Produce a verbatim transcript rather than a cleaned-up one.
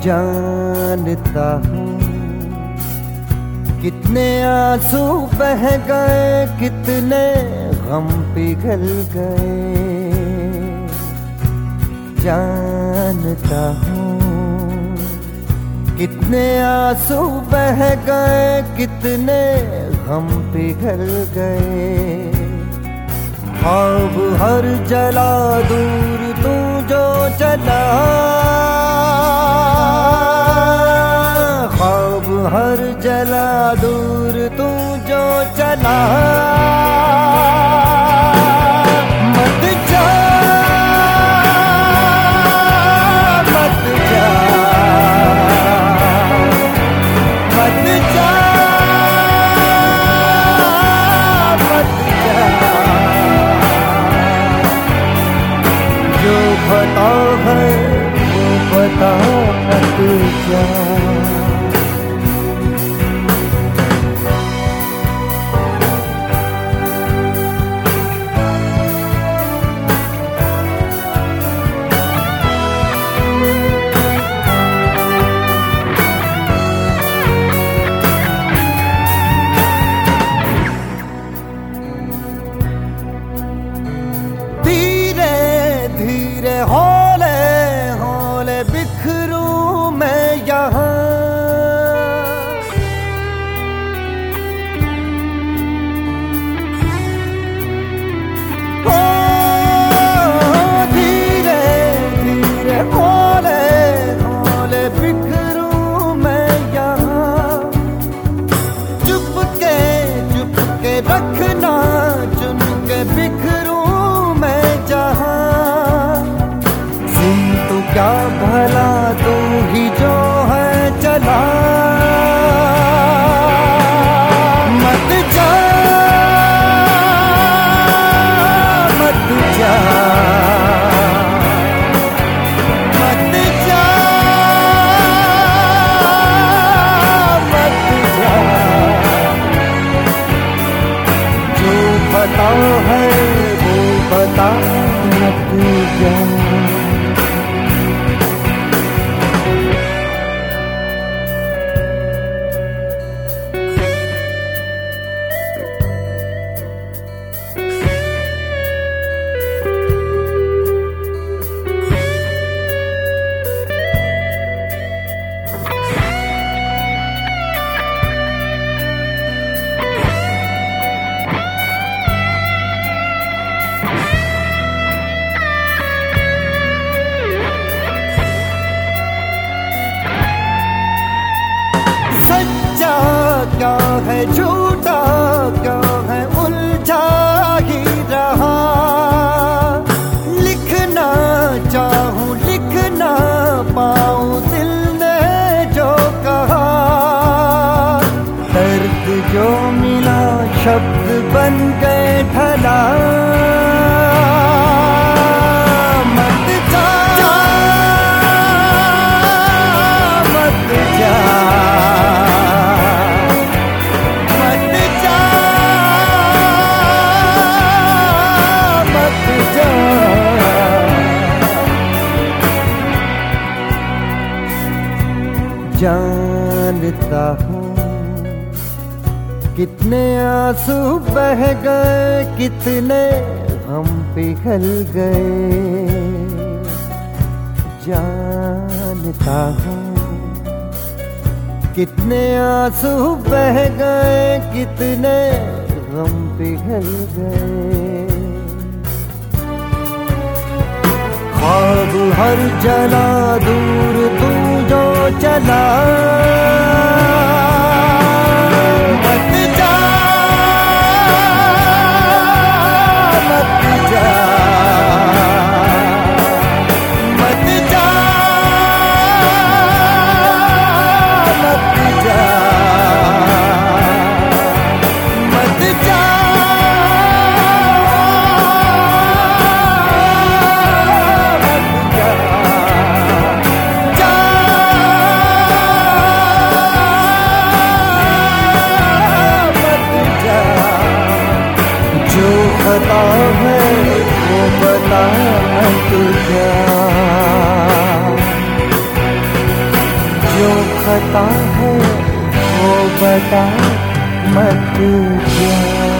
जानता हूँ कितने आंसू बह गए, कितने गम पिघल गए। जानता हूँ कितने आंसू बह गए, कितने गम पिघल गए। ख्वाब हर जला दूर तू जो चला, ख्वाब हर जला दूर तू जो चला। मत जा मत जा मत जा मत जा। जो पता है वो बता मत जा। हौले हौले बिखरूं मैं यहाँ, ओ धीरे धीरे हौले हौले बिखरूं मैं यहाँ। चुपके चुपके रखना चुन के बिखरूं मैं जहाँ। तू क्या भला तू ही जो है चला। मत जा मत जा मत जा मत जा। जो पता है वो बता मत जा। क्या है झूठा क्या है उलझा ही रहा। लिखना चाहूं लिख ना पाऊं दिल ने जो कहा। दर्द जो मिला शब्द बन गए ढला। मत जा मत जा जानता हूँ कितने आंसू बह गए, कितने गम पिघल गए। जानता हूँ कितने आंसू बह गए, कितने गम पिघल गए। ख्वाब हर जला दूर तू जो चला। मत जा मत जा मत जा मत जा मत जा। पता है वो बता मत जा। खता है वो बता मत जा।